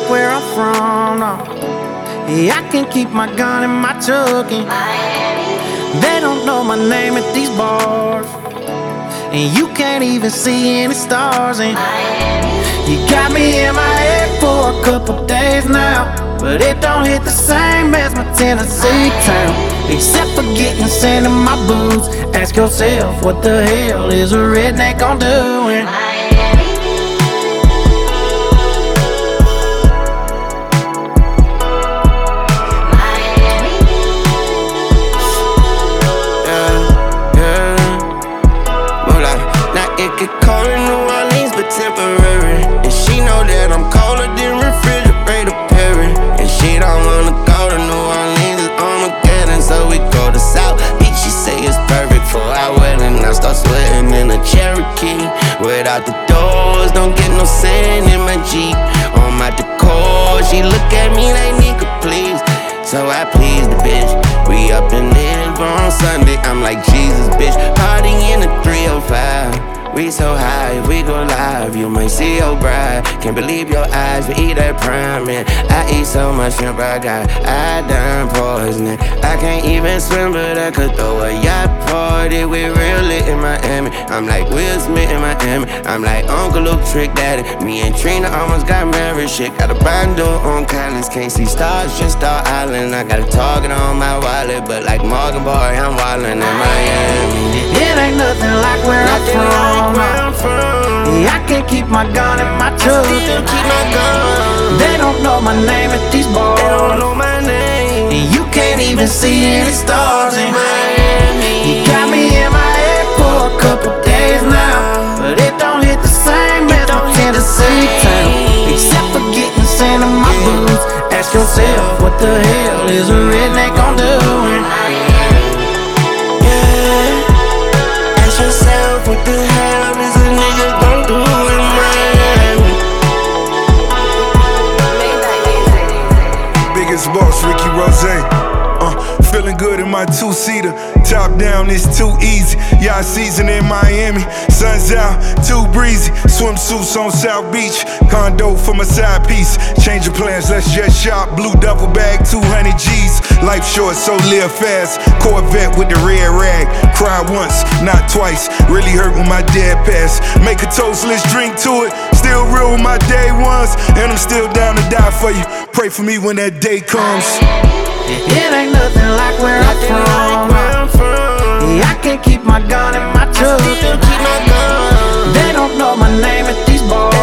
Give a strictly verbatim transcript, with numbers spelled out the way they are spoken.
like where I'm from, no. Yeah, I can keep my gun in my truck, and they don't know my name at these bars, and you can't even see any stars. And you got me in my head for a couple days now, but it don't hit the same as my Tennessee town. Except for getting sand in my boots. Ask yourself, what the hell is a redneck gon' do? And it get cold in New Orleans, but temporary. And she know that I'm colder than refrigerator Perry. And she don't wanna go to New Orleans, it's Armageddon. So we go to South Beach, she say it's perfect for our wedding. I start sweating in a Cherokee. Without the doors, don't get no sand in my Jeep. On my decor, she look at me like nigga, please. So I please the bitch. We up in it on Sunday, I'm like Jesus, bitch. Party in a three oh five. We so high, if we go live, you might see your bride. Can't believe your eyes, we eat that prime, man. I eat so much shrimp, I got iodine poisoning. I can't even swim, but I could throw a yacht party. We real lit in Miami. I'm like Will Smith in Miami. I'm like Uncle Luke, Trick Daddy. Me and Trina almost got married. Shit, got a bando on Collins. Can't see stars, just Star Island. I got a target on my wallet, but like Morgan Boy, I'm wildin' in Miami. it ain't nothing like where I'm from. Yeah, I can keep my gun in my truck. I still keep my gun. They don't know my name at these bars. They don't know my name. And you can't even see any stars in Miami. You got me in my head for a couple days now, but it don't hit the same as my Tennessee town. Except for getting sand in my boots. Ask yourself, what the hell is a redneck gon' do? Yeah. Ask yourself, what the hell is a nigga gon' do in Miami? Biggest boss, Ricky Rose. Uh, feeling good in my two-seater. Top down, it's too easy. Y'all season in Miami. Sun's out, too breezy. Swimsuits on South Beach. Condo for my side piece. Change of plans, let's just shop. Blue duffel bag, two hundred G's. Life short, so live fast. Corvette with the red rag. Cry once, not twice. Really hurt when my dad passed. Make a toast, let's drink to it. Still real with my day ones. And I'm still down to die for you. Pray for me when that day comes. It ain't nothing like where I'm from. Yeah, I can keep my gun in my truck. I still keep my gun. They don't know my name at these bars.